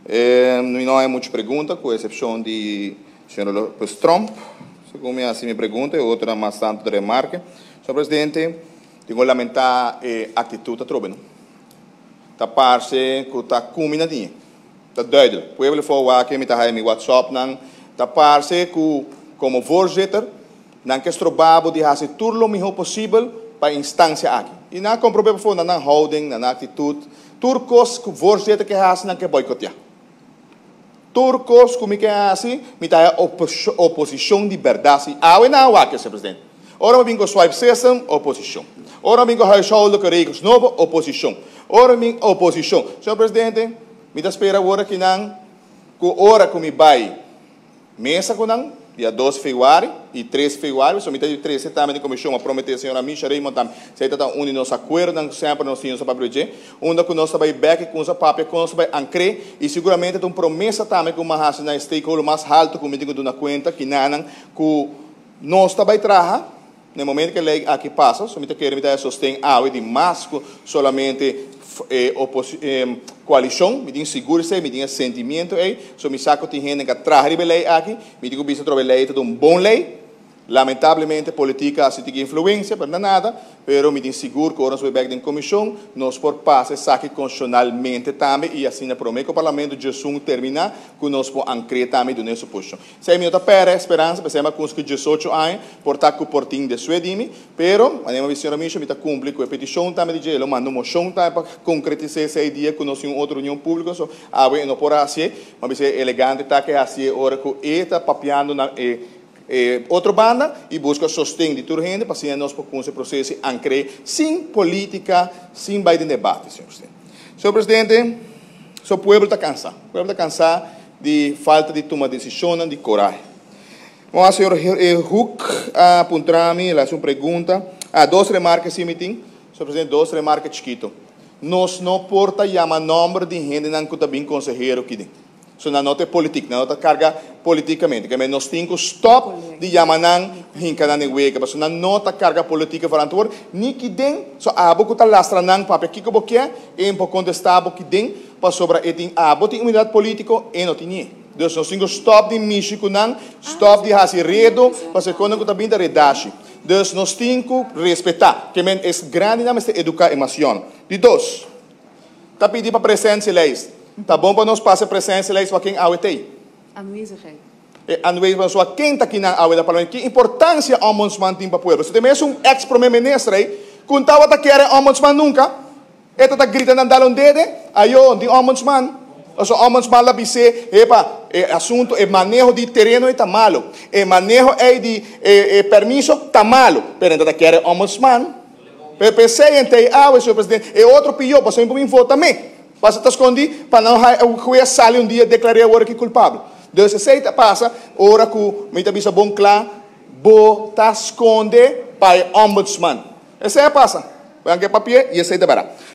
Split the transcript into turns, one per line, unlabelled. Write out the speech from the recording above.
Não há muitas perguntas, com exceção de senhor Lopes Trump. Segundo assim me pergunta, e outra mais tanto de remarca. Senhor Presidente, tenho lamentar a atitude da tropa. Tá parece que está combinadinha. Tá duidelijk. Pueblo voor que me tá aí no WhatsApp não. Tá parece que como voorzitter não que estrobabo de fazer tudo o melhor possível para a instância aqui. E não comprometo for na holding, na atitude. Turcos que voorzitter que faz não que boicotear. Turcos que me que assim, me tá oposição de verdade. Ah, e não aqui, senhor presidente. Ora me bingo swipe system, oposição. Ora me bingo huishoudelijke regels novo, oposição. Ora me oposição. Senhor presidente, me dá espera agora que não, que hora que me vai mesa com não, dia 12 de fevereiro e 13 de fevereiro, so me tem 13 também de comissão a prometer a senhora Misha Raymond tam, se está unindo nos acordos, sempre nós tínhamos para projeto, onde que nós vai back com os papéis, com nós vai ancre e seguramente tem promessa também com uma raça na stakeholder mais alto que me digo na conta que não que nós vai trabalhar no momento que a lei aqui passa, so me tem que me dar sustém a de mais que solamente coalição, me diz segurança, me diz sentimento, so me saco de gente que traz a lei aqui, me digo bisa trocar lei de bom lei, lamentavelmente política assim tem influência, para nada, pero me diz seguro que nós vamos em comissão, nós por passe saque constitucionalmente também e assim na promessa o parlamento de Jesus terminar que nós por ancrer também do nosso posição. 6 minutos para esperança, pensamos com os que 18 anos, portar com o portinho de suedimi, pero a minha visão me está cumprir com a petição também de ele, manda uma moção também para concretizar essa ideia que nós temos outra união pública, so a não por assim, mas é elegante tá que assim hora que está papiando na outra banda e busca sustento de toda a gente para que nós possamos esse processo ancre sem política, sem baile de debate, senhor presidente. Senhor presidente, o povo está cansado. O povo está cansado de falta de tomar decisão, de coragem. Bom, senhor Huck apontar-me, ele faz uma pergunta. Duas remarcas, sim, senhor presidente, duas remarcas chiquitas. Nós não porta chamar nome de gente que está bem consejero aqui dentro. So, na nota política, na nota carga politicamente. Que nós temos que stop de yamanang hinka na newega. So, na nota carga política para antor, ni que den, so abo que tá lastranang pape kiko bokia, em por contestabo que den, para sobra etin abo tem unidade político e não tinha. Dus nós temos que stop de mixico nang, stop de hasi redo, para se quando que tá vindo redashi. Dus nós temos que respeitar, que men é grande na mas educar emoção. De dois, tá pedindo para presença leis. Tá bom para nós passar presença lá para quem awetei.
Aanwezigheid.
Aanwezigheid para quem está aqui na aweta parlamento. Que importância o ombudsman tem para o povo? Se tem mesmo ex-primeiro-ministro aí, quando estava a querer ombudsman nunca, ele está gritando andando dele, aí o ombudsman. O ombudsman lá disse, assunto, o manejo de terreno está malo, o manejo de permisso está malo, pero ele está querer ombudsman. Pensei em senhor presidente, e outro pior, você me votar também. Passa a esconder para não o juiz sale dia declarar agora que culpável. Então, se passa, hora que me está bom claro, bota esconde para o ombudsman. Essa é a passa. Põe aqui papel e aceita para.